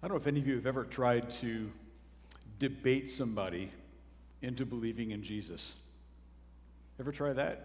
I don't know if any of you have ever tried to debate somebody into believing in Jesus. Ever try that?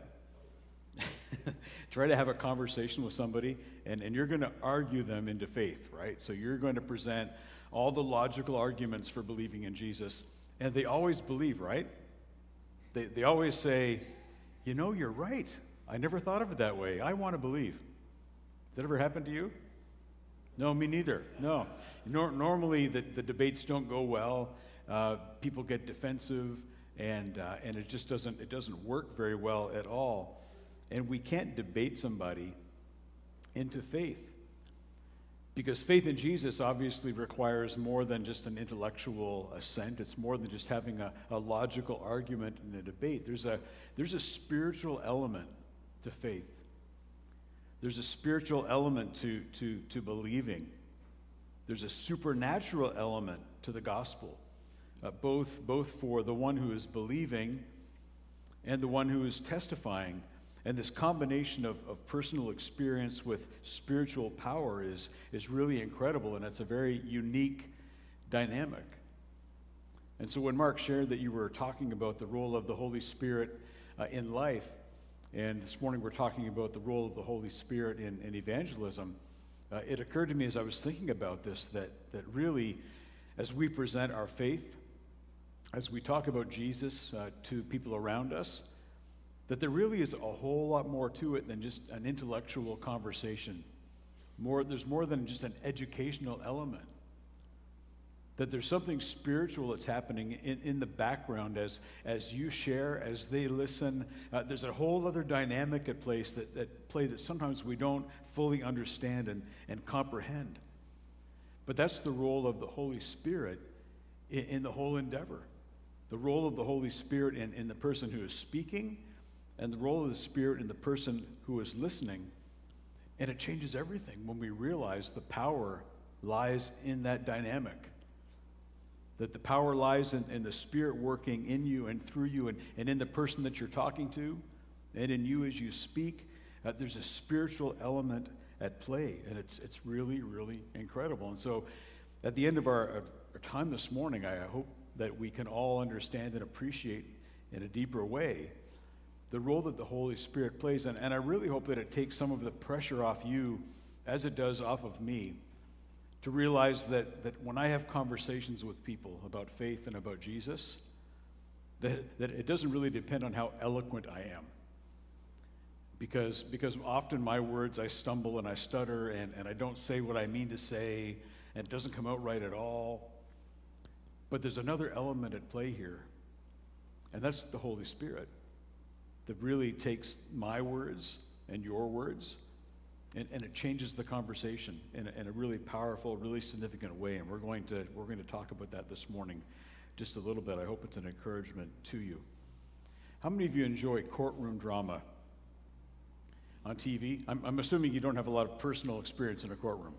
Try to have a conversation with somebody, and you're going to argue them into faith, right? So you're going to present all the logical arguments for believing in Jesus, and they always believe, right? They always say, you know, you're right. I never thought of it that way. I want to believe. Has that ever happened to you? No, me neither. No. Normally, the debates don't go well. People get defensive, and it just doesn't work very well at all. And we can't debate somebody into faith, because faith in Jesus obviously requires more than just an intellectual assent. It's more than just having a logical argument in a debate. There's a spiritual element to faith. There's a spiritual element to believing. There's a supernatural element to the gospel, both for the one who is believing and the one who is testifying. And this combination of personal experience with spiritual power is really incredible, and it's a very unique dynamic. And so when Mark shared that you were talking about the role of the Holy Spirit in life, and this morning we're talking about the role of the Holy Spirit in evangelism, it occurred to me as I was thinking about this that really, as we present our faith, as we talk about Jesus to people around us, that there really is a whole lot more to it than just an intellectual conversation. There's more than just an educational element. That there's something spiritual that's happening in the background as you share, as they listen. There's a whole other dynamic at play that sometimes we don't fully understand and comprehend. But that's the role of the Holy Spirit in the whole endeavor. The role of the Holy Spirit in the person who is speaking, and the role of the Spirit in the person who is listening. And it changes everything when we realize the power lies in that dynamic. That the power lies in the Spirit working in you and through you and in the person that you're talking to and in you as you speak. There's a spiritual element at play, and it's really, really incredible. And so at the end of our time this morning, I hope that we can all understand and appreciate in a deeper way the role that the Holy Spirit plays. And I really hope that it takes some of the pressure off you, as it does off of me, to realize that when I have conversations with people about faith and about Jesus, that it doesn't really depend on how eloquent I am. Because often my words, I stumble and I stutter and I don't say what I mean to say, and it doesn't come out right at all. But there's another element at play here, and that's the Holy Spirit, that really takes my words and your words, and it changes the conversation in a really powerful, really significant way. And we're going to talk about that this morning just a little bit. I hope it's an encouragement to you. How many of you enjoy courtroom drama on TV? I'm assuming you don't have a lot of personal experience in a courtroom.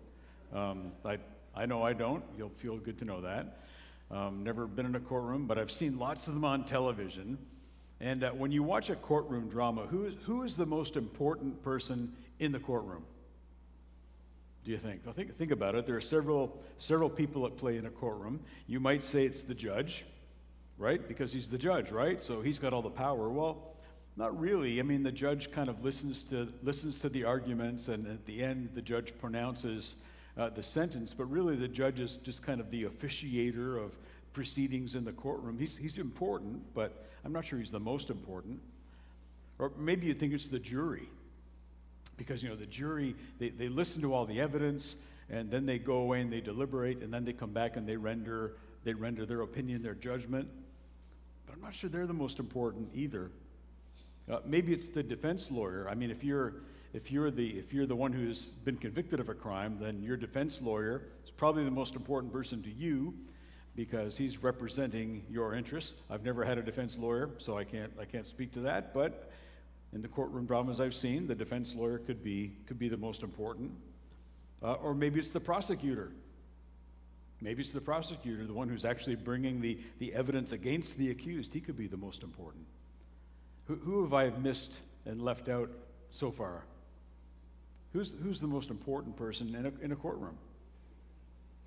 I know I don't. You'll feel good to know that. Never been in a courtroom, but I've seen lots of them on television. And when you watch a courtroom drama, who is the most important person in the courtroom? Do you think? Well, think about it. There are several people at play in a courtroom. You might say it's the judge, right? Because he's the judge, right? So he's got all the power. Well, not really. I mean, the judge kind of listens to the arguments, and at the end, the judge pronounces the sentence. But really, the judge is just kind of the officiator of proceedings in the courtroom. He's important, but I'm not sure he's the most important. Or maybe you think it's the jury, because the jury, they listen to all the evidence, and then they go away and they deliberate, and then they come back and they render their opinion, their judgment. But I'm not sure they're the most important either. Maybe it's the defense lawyer. I mean, if you're the one who's been convicted of a crime, then your defense lawyer is probably the most important person to you, because he's representing your interests. I've never had a defense lawyer, so I can't speak to that. But in the courtroom dramas I've seen, the defense lawyer could be the most important. Or maybe it's the prosecutor. Maybe it's the prosecutor, the one who's actually bringing the evidence against the accused. He could be the most important. Who have I missed and left out so far? Who's the most important person in a courtroom?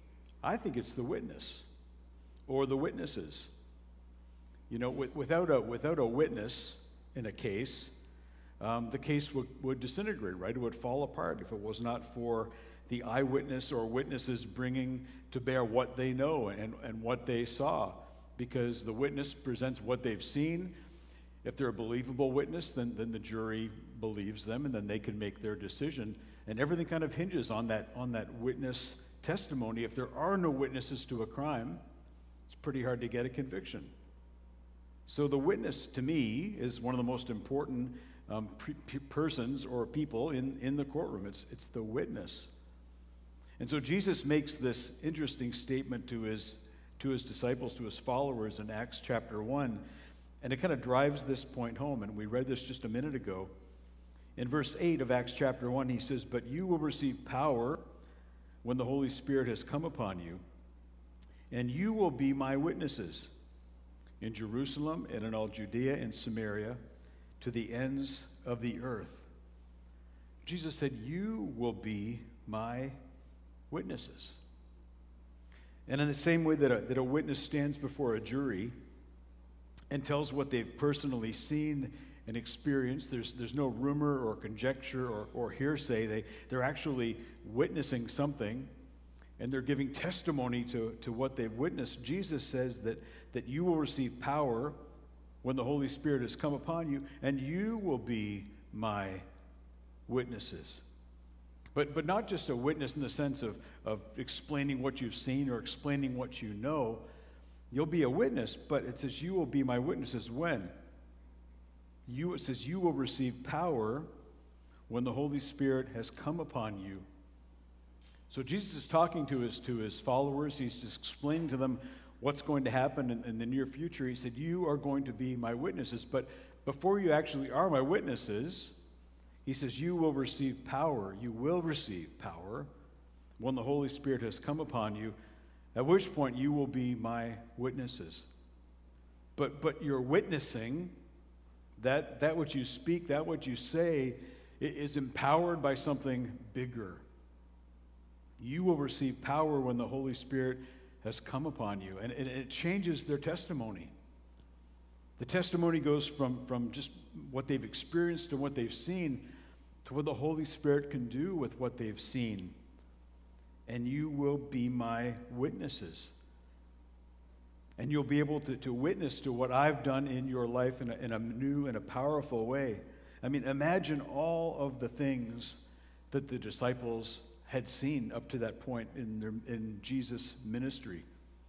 I think it's the witness or the witnesses. You know, without a witness in a case, the case would disintegrate, right? It would fall apart if it was not for the eyewitness or witnesses bringing to bear what they know and what they saw, because the witness presents what they've seen. If they're a believable witness, then the jury believes them, and then they can make their decision. And everything kind of hinges on that witness testimony. If there are no witnesses to a crime, it's pretty hard to get a conviction. So the witness, to me, is one of the most important persons or people in the courtroom. It's the witness. And so Jesus makes this interesting statement to his disciples, to his followers in Acts chapter 1, and it kind of drives this point home, and we read this just a minute ago. In verse 8 of Acts chapter 1, he says, "But you will receive power when the Holy Spirit has come upon you, and you will be my witnesses in Jerusalem and in all Judea and Samaria, to the ends of the earth." Jesus said, "You will be my witnesses." And in the same way that a witness stands before a jury and tells what they've personally seen and experienced, there's no rumor or conjecture or hearsay. They're actually witnessing something, and they're giving testimony to what they've witnessed. Jesus says that you will receive power when the Holy Spirit has come upon you, and you will be my witnesses. But not just a witness in the sense of explaining what you've seen or explaining what you know. You'll be a witness, but it says you will be my witnesses when? It says you will receive power when the Holy Spirit has come upon you. So Jesus is talking to his followers. He's just explaining to them what's going to happen in the near future. He said, you are going to be my witnesses. But before you actually are my witnesses, he says, you will receive power. You will receive power when the Holy Spirit has come upon you, at which point you will be my witnesses. But your witnessing, that what you speak, that what you say, is empowered by something bigger. You will receive power when the Holy Spirit has come upon you. And it changes their testimony. The testimony goes from just what they've experienced and what they've seen to what the Holy Spirit can do with what they've seen. And you will be my witnesses. And you'll be able to witness to what I've done in your life in a new and a powerful way. I mean, imagine all of the things that the disciples had seen up to that point in Jesus' ministry.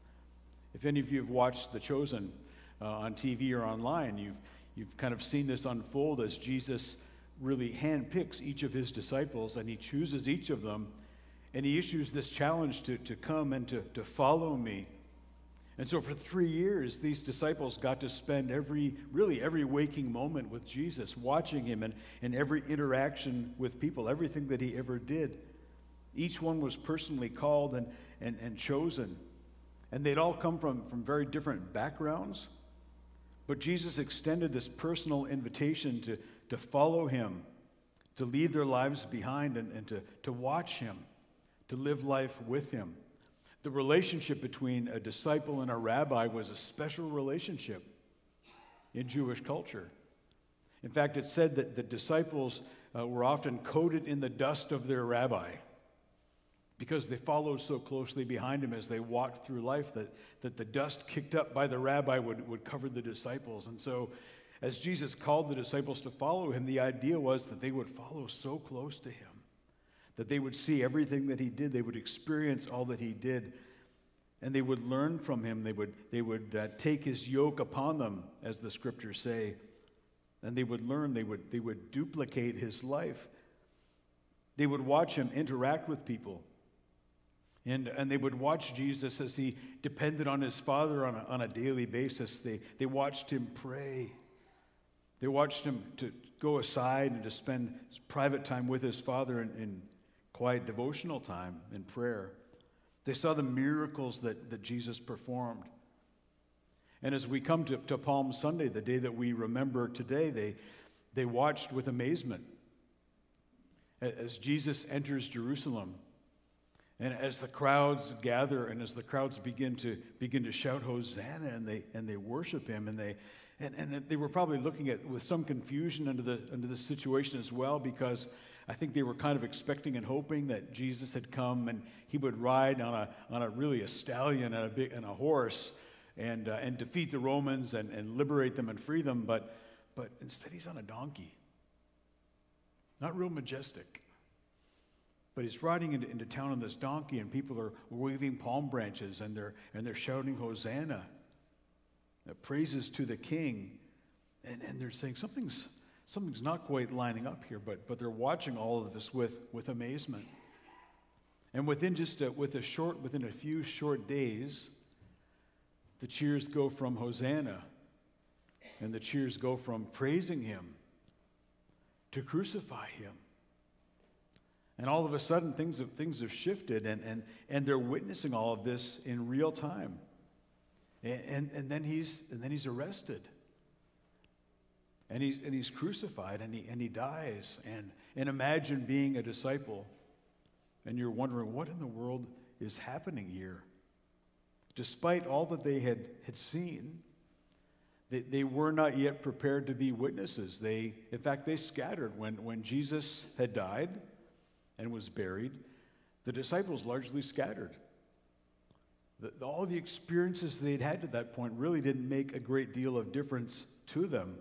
If any of you have watched The Chosen on TV or online, you've kind of seen this unfold as Jesus really handpicks each of his disciples, and he chooses each of them, and he issues this challenge to come and to follow me. And so for 3 years, these disciples got to spend every waking moment with Jesus, watching him and every interaction with people, everything that he ever did. Each one was personally called and chosen. And they'd all come from very different backgrounds. But Jesus extended this personal invitation to follow him, to leave their lives behind and to watch him, to live life with him. The relationship between a disciple and a rabbi was a special relationship in Jewish culture. In fact, it said that the disciples were often coated in the dust of their rabbi because they followed so closely behind him as they walked through life that the dust kicked up by the rabbi would cover the disciples. And so as Jesus called the disciples to follow him, the idea was that they would follow so close to him, that they would see everything that he did, they would experience all that he did, and they would learn from him. They would take his yoke upon them, as the scriptures say, and they would learn, they would duplicate his life. They would watch him interact with people, and they would watch Jesus as he depended on his Father on a daily basis. They watched him pray. They watched him to go aside and to spend private time with his Father in quiet devotional time in prayer. They saw the miracles that Jesus performed. And as we come to Palm Sunday, the day that we remember today, they watched with amazement as Jesus enters Jerusalem And as the crowds gather and as the crowds begin to shout Hosanna, and they worship him, and they were probably looking at with some confusion under the situation as well, because I think they were kind of expecting and hoping that Jesus had come and he would ride on a stallion and a horse and defeat the Romans and liberate them and free them, but instead he's on a donkey. Not real majestic. But he's riding into town on this donkey, and people are waving palm branches, and they're shouting Hosanna, praises to the King, and they're saying something's not quite lining up here. But they're watching all of this with amazement. And within a few short days, the cheers go from Hosanna, and the cheers go from praising him to crucify him. And all of a sudden, things have shifted, and they're witnessing all of this in real time. And then he's arrested, and he's crucified, and he dies. And imagine being a disciple, and you're wondering what in the world is happening here. Despite all that they had seen, they were not yet prepared to be witnesses. In fact, they scattered when Jesus had died and was buried. The disciples largely scattered. All the experiences they'd had to that point really didn't make a great deal of difference to them.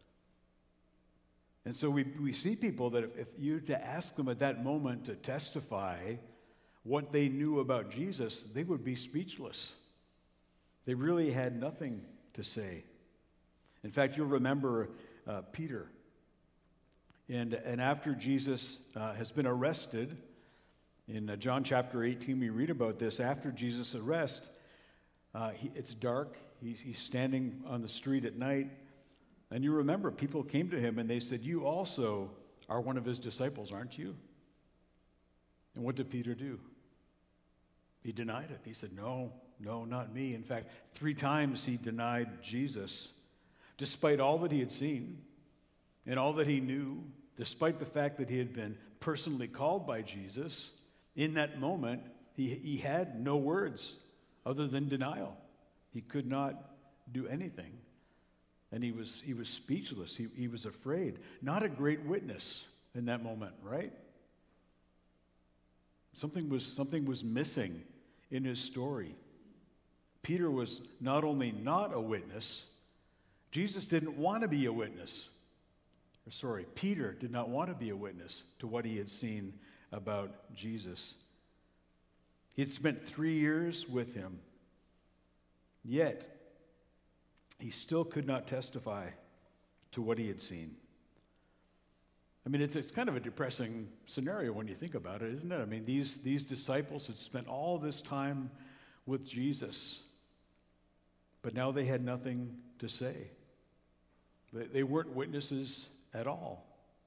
And so we see people that if you were to ask them at that moment to testify what they knew about Jesus, they would be speechless. They really had nothing to say. In fact, you'll remember Peter. And after Jesus has been arrested, in John chapter 18, we read about this. After Jesus' arrest, it's dark. He's standing on the street at night. And you remember, people came to him and they said, "You also are one of his disciples, aren't you?" And what did Peter do? He denied it. He said, No, not me. In fact, 3 times he denied Jesus, despite all that he had seen and all that he knew, despite the fact that he had been personally called by Jesus. In that moment, he had no words other than denial. He could not do anything. And he was speechless. He was afraid. Not a great witness in that moment, right? Something was missing in his story. Peter was not only not a witness, Jesus didn't want to be a witness. Peter did not want to be a witness to what he had seen about Jesus. He had spent 3 years with him, yet he still could not testify to what he had seen. I mean, it's kind of a depressing scenario when you think about it, isn't it? I mean, these disciples had spent all this time with Jesus, but now they had nothing to say. They weren't witnesses at all.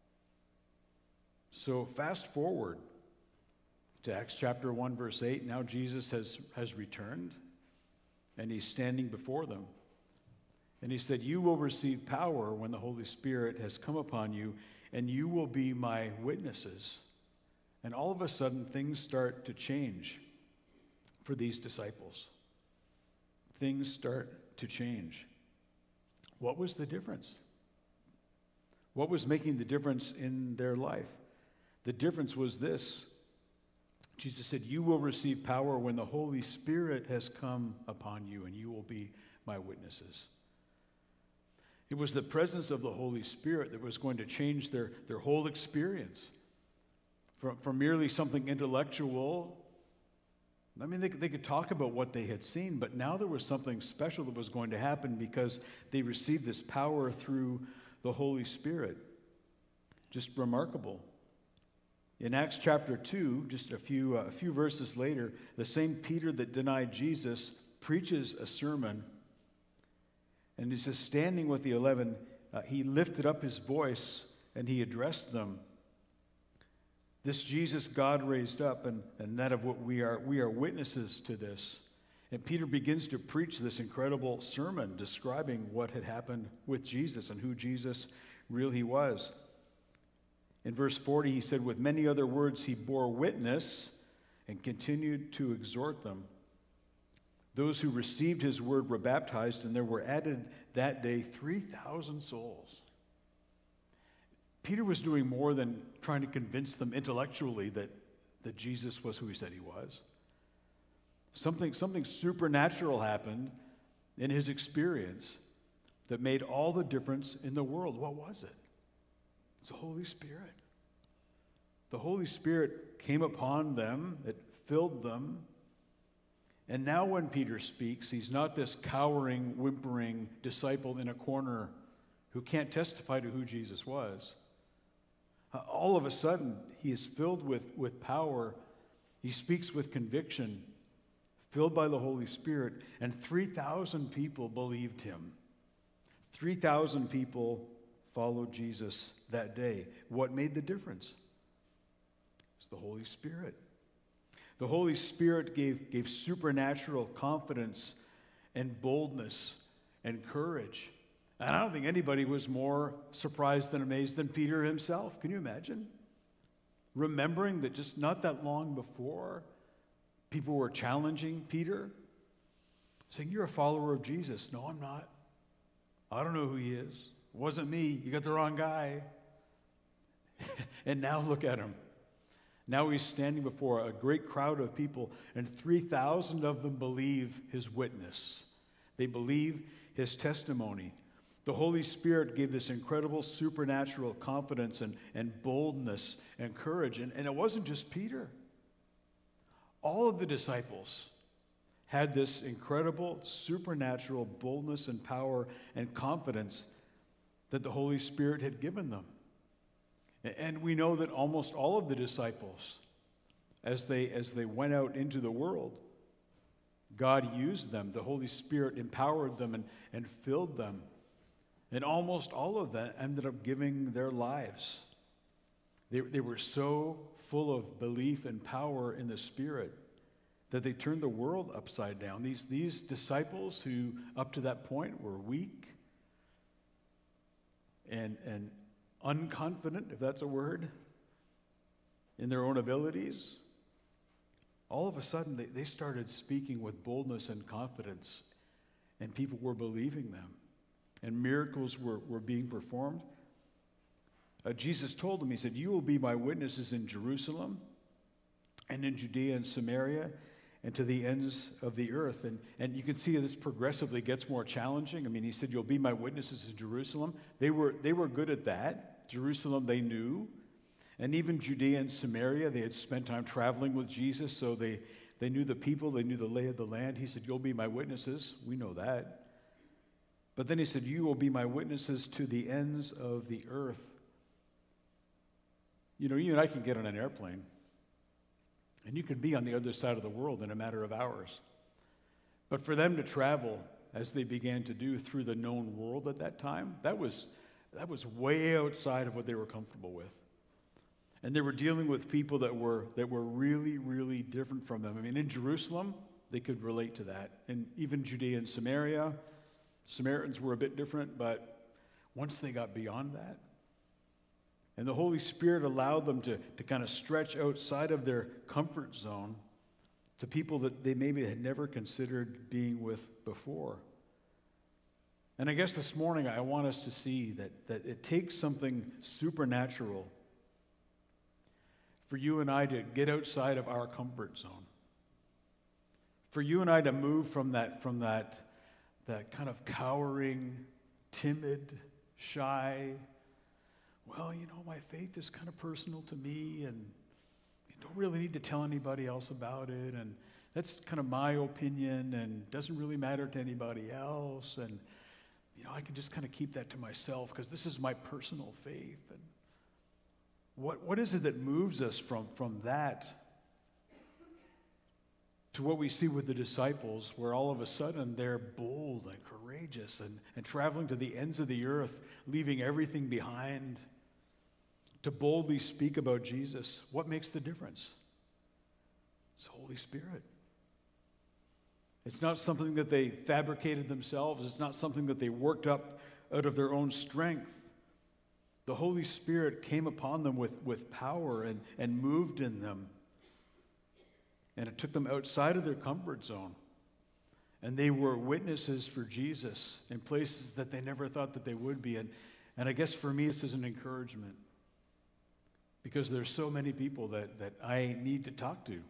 So fast forward to Acts chapter 1, verse 8. Now Jesus has returned, and he's standing before them. And he said, "You will receive power when the Holy Spirit has come upon you, and you will be my witnesses." And all of a sudden, things start to change for these disciples. Things start to change. What was the difference? What was making the difference in their life? The difference was this. Jesus said, "You will receive power when the Holy Spirit has come upon you, and you will be my witnesses." It was the presence of the Holy Spirit that was going to change their whole experience. From merely something intellectual. I mean, they could talk about what they had seen, but now there was something special that was going to happen because they received this power through the Holy Spirit. Just remarkable. In Acts chapter 2, just a few verses later, the same Peter that denied Jesus preaches a sermon. And he says, standing with the 11, he lifted up his voice and he addressed them. This Jesus God raised up, and that of what we are witnesses to this. And Peter begins to preach this incredible sermon describing what had happened with Jesus and who Jesus really was. In verse 40, he said, with many other words, he bore witness and continued to exhort them. Those who received his word were baptized, and there were added that day 3,000 souls. Peter was doing more than trying to convince them intellectually that Jesus was who he said he was. Something supernatural happened in his experience that made all the difference in the world. What was it? It's the Holy Spirit. The Holy Spirit came upon them, it filled them. And now when Peter speaks, he's not this cowering, whimpering disciple in a corner who can't testify to who Jesus was. All of a sudden, he is filled with power. He speaks with conviction, filled by the Holy Spirit, and 3,000 people believed him. 3,000 people followed Jesus that day. What made the difference? It was the Holy Spirit. The Holy Spirit gave supernatural confidence and boldness and courage. And I don't think anybody was more surprised and amazed than Peter himself. Can you imagine? Remembering that just not that long before, people were challenging Peter, saying, "You're a follower of Jesus." "No, I'm not. I don't know who he is. It wasn't me. You got the wrong guy." And now look at him. Now he's standing before a great crowd of people, and 3,000 of them believe his witness. They believe his testimony. The Holy Spirit gave this incredible supernatural confidence and boldness and courage. And it wasn't just Peter. All of the disciples had this incredible supernatural boldness and power and confidence that the Holy Spirit had given them. And we know that almost all of the disciples, as they went out into the world, God used them. The Holy Spirit empowered them and filled them. And almost all of them ended up giving their lives. They were so full of belief and power in the Spirit that they turned the world upside down. These disciples who up to that point were weak and unconfident, if that's a word, in their own abilities, all of a sudden they started speaking with boldness and confidence, and people were believing them, and miracles were being performed. Jesus told them, he said, "You will be my witnesses in Jerusalem and in Judea and Samaria and to the ends of the earth." And you can see this progressively gets more challenging. I mean, he said, "You'll be my witnesses in Jerusalem." They were good at that. Jerusalem they knew. And even Judea and Samaria, they had spent time traveling with Jesus, so they knew the people, they knew the lay of the land. He said, "You'll be my witnesses." We know that. But then he said, "You will be my witnesses to the ends of the earth." You know, you and I can get on an airplane, and you can be on the other side of the world in a matter of hours. But for them to travel, as they began to do, through the known world at that time, that was way outside of what they were comfortable with. And they were dealing with people that were really, really different from them. I mean, in Jerusalem, they could relate to that. And even Judea and Samaria, Samaritans were a bit different, but once they got beyond that, and the Holy Spirit allowed them to kind of stretch outside of their comfort zone to people that they maybe had never considered being with before. And I guess this morning I want us to see that it takes something supernatural for you and I to get outside of our comfort zone. For you and I to move from that kind of cowering, timid, shy, well, you know, my faith is kind of personal to me, and you don't really need to tell anybody else about it, and that's kind of my opinion, and doesn't really matter to anybody else, and you know, I can just kind of keep that to myself because this is my personal faith. And what is it that moves us from that to what we see with the disciples, where all of a sudden they're bold and courageous and traveling to the ends of the earth, leaving everything behind to boldly speak about Jesus? What makes the difference? It's the Holy Spirit. It's not something that they fabricated themselves. It's not something that they worked up out of their own strength. The Holy Spirit came upon them with power and moved in them. and it took them outside of their comfort zone. And they were witnesses for Jesus in places that they never thought that they would be. And I guess for me, this is an encouragement, because there's so many people that I need to talk to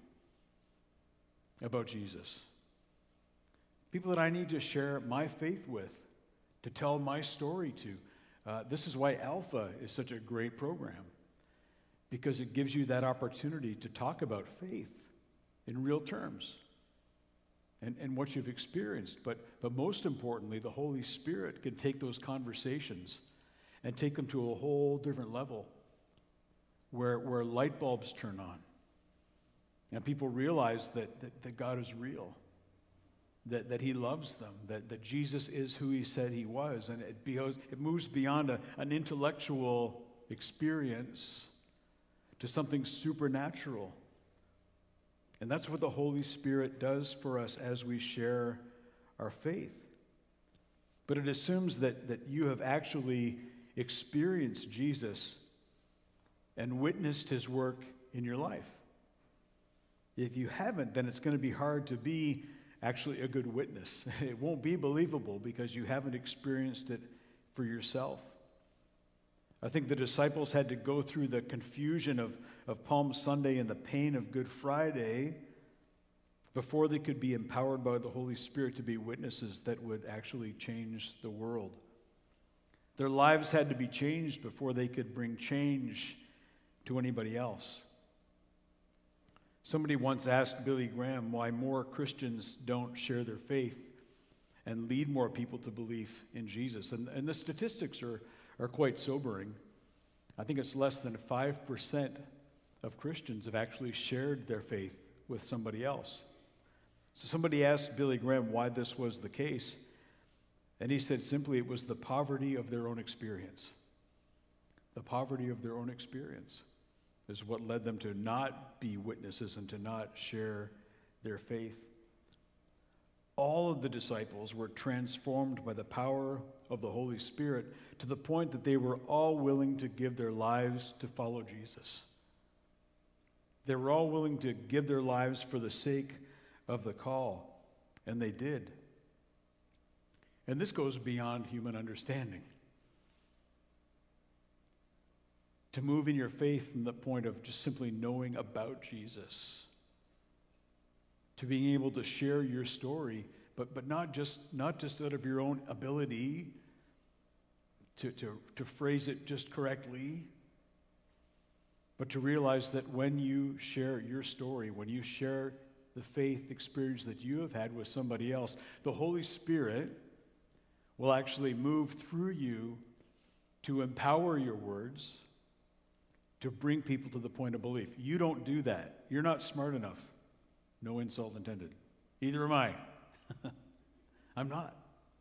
about Jesus. People that I need to share my faith with, to tell my story to. This is why Alpha is such a great program, because it gives you that opportunity to talk about faith in real terms and what you've experienced. But most importantly, the Holy Spirit can take those conversations and take them to a whole different level where light bulbs turn on and people realize that God is real, that he loves them, that Jesus is who he said he was, and it moves beyond an intellectual experience to something supernatural. And that's what the Holy Spirit does for us as we share our faith. But it assumes that you have actually experienced Jesus and witnessed his work in your life. If you haven't, then it's going to be hard to be actually a good witness. It won't be believable because you haven't experienced it for yourself. I think the disciples had to go through the confusion of Palm Sunday and the pain of Good Friday before they could be empowered by the Holy Spirit to be witnesses that would actually change the world. Their lives had to be changed before they could bring change to anybody else. Somebody once asked Billy Graham why more Christians don't share their faith and lead more people to belief in Jesus. And the statistics are quite sobering. I think it's less than 5% of Christians have actually shared their faith with somebody else. So somebody asked Billy Graham why this was the case, and he said simply it was the poverty of their own experience. The poverty of their own experience is what led them to not be witnesses and to not share their faith. All of the disciples were transformed by the power of the Holy Spirit to the point that they were all willing to give their lives to follow Jesus. They were all willing to give their lives for the sake of the call, and they did. And this goes beyond human understanding. To move in your faith from the point of just simply knowing about Jesus, to being able to share your story, but not just out of your own ability to phrase it just correctly, but to realize that when you share your story, when you share the faith experience that you have had with somebody else, the Holy Spirit will actually move through you to empower your words, to bring people to the point of belief. You don't do that. You're not smart enough. No insult intended. Either am I. I'm not.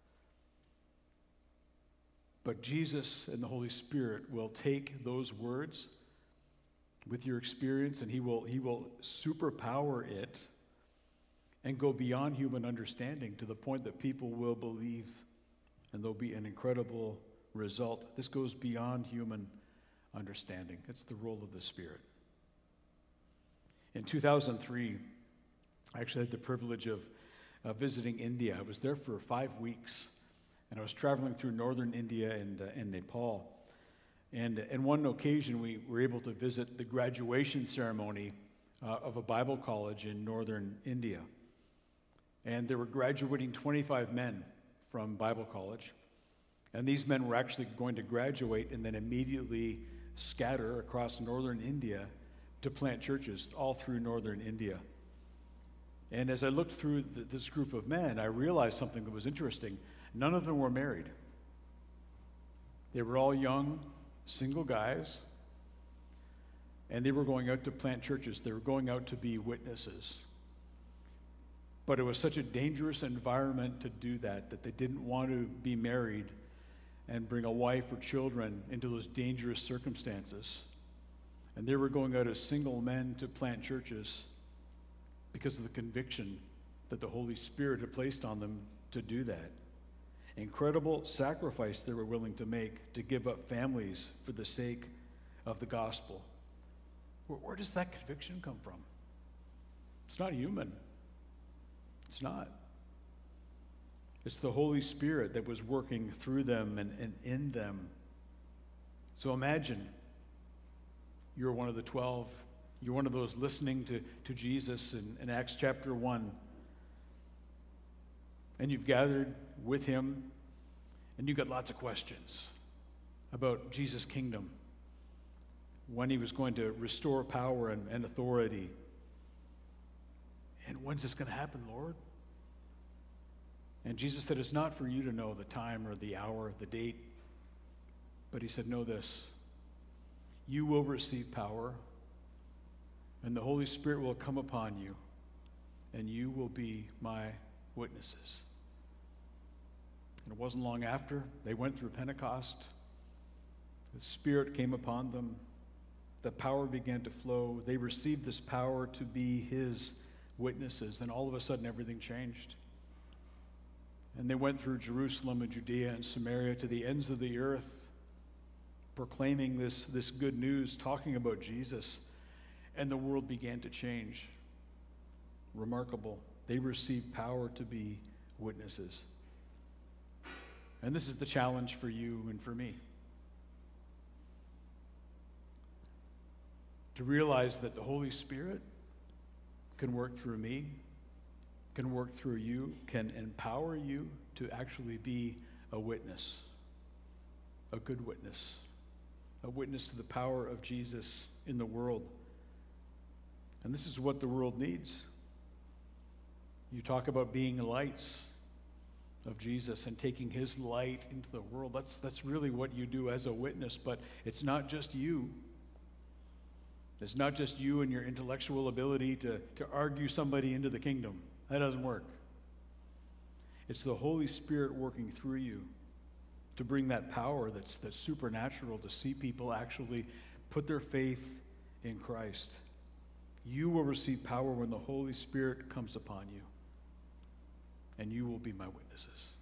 But Jesus and the Holy Spirit will take those words with your experience, and he will superpower it and go beyond human understanding to the point that people will believe, and there'll be an incredible result. This goes beyond human understanding. It's the role of the Spirit. In 2003, I actually had the privilege of visiting India. I was there for 5 weeks, and I was traveling through northern India and Nepal. And on one occasion, we were able to visit the graduation ceremony of a Bible college in northern India. And there were graduating 25 men from Bible college. And these men were actually going to graduate and then immediately scatter across northern India to plant churches all through northern India. And as I looked through this group of men, I realized something that was interesting. None of them were married. They were all young, single guys, and they were going out to plant churches. They were going out to be witnesses. But it was such a dangerous environment to do that they didn't want to be married and bring a wife or children into those dangerous circumstances. And they were going out as single men to plant churches because of the conviction that the Holy Spirit had placed on them to do that. Incredible sacrifice they were willing to make to give up families for the sake of the gospel. Where does that conviction come from? It's not human. It's not. It's the Holy Spirit that was working through them and in them. So imagine you're one of the 12. You're one of those listening to Jesus in Acts chapter 1. And you've gathered with him, and you've got lots of questions about Jesus' kingdom, when he was going to restore power and authority. And when's this going to happen, Lord? And Jesus said, it's not for you to know the time or the hour, the date. But he said, know this. You will receive power, and the Holy Spirit will come upon you, and you will be my witnesses. And it wasn't long after they went through Pentecost. The Spirit came upon them. The power began to flow. They received this power to be his witnesses, and all of a sudden everything changed. And they went through Jerusalem and Judea and Samaria to the ends of the earth, proclaiming this good news, talking about Jesus, and the world began to change. Remarkable. They received power to be witnesses. And this is the challenge for you and for me. To realize that the Holy Spirit can work through me, can work through you, can empower you to actually be a witness, a good witness, a witness to the power of Jesus in the world. And this is what the world needs. You talk about being lights of Jesus and taking his light into the world. That's really what you do as a witness, but it's not just you. It's not just you and your intellectual ability to argue somebody into the kingdom. That doesn't work. It's the Holy Spirit working through you to bring that power that's supernatural, to see people actually put their faith in Christ. You will receive power when the Holy Spirit comes upon you, and you will be my witnesses.